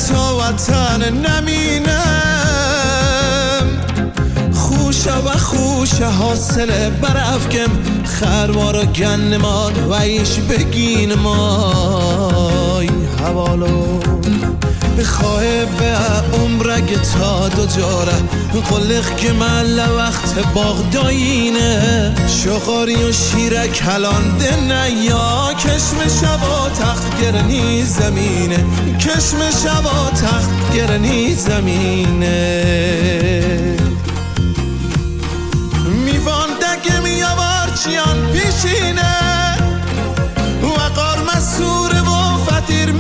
تا وطن نمینم خوشه و خوشه حاصل برافکم خروارا گن مال و ایش بگین مای حوالو خواه به عمرگ تا دو جاره قلق که مل وقت باغ داینه شغاری و شیر کلان دنه یا کشم شبا تخت گرنی زمینه کشم شبا تخت گرنی زمینه میوانده میوار چیان پیشینه و قار مسوره و فتیر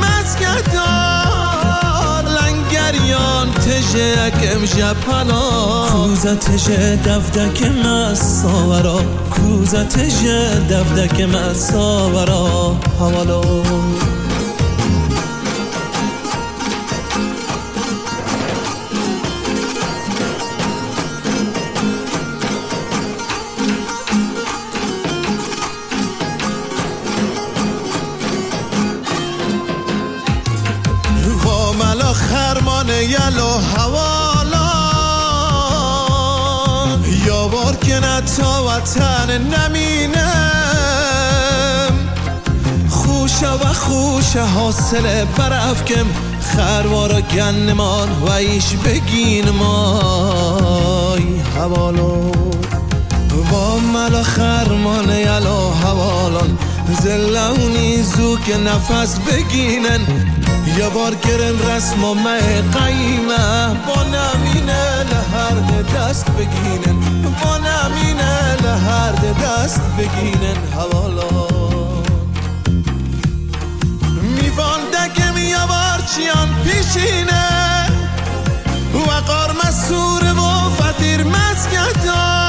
مسکدار لنگریان تجه اکم جپلا کوزه تجه دفدک مساورا کوزه تجه دفدک مساورا حوالو خرمان یلو حوالا یا بار که نتا وطن نمینم خوشه و خوشه حاصل برافکم خروارا گن مال و ایش بگین مای حوالو با ملا خرمان یلو حوالان زلونی زو که نفس بگینن یه بار گرن رسم و مه قیمه با نمینه لحرد دست بگینن با نمینه لحرد دست بگینن حوالا میوانده که یه بار چیان پیشینه و قار مسوره و فتیر مسکتا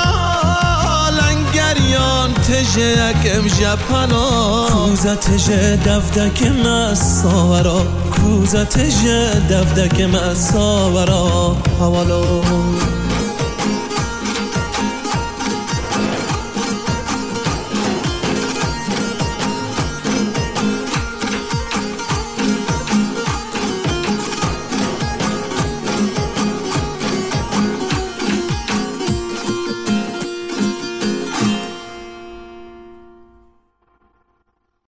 لنگریان تجه اکم جپلا کوزه تجه دفدک مساورا کوزه تجه دفدک مساورا حوالو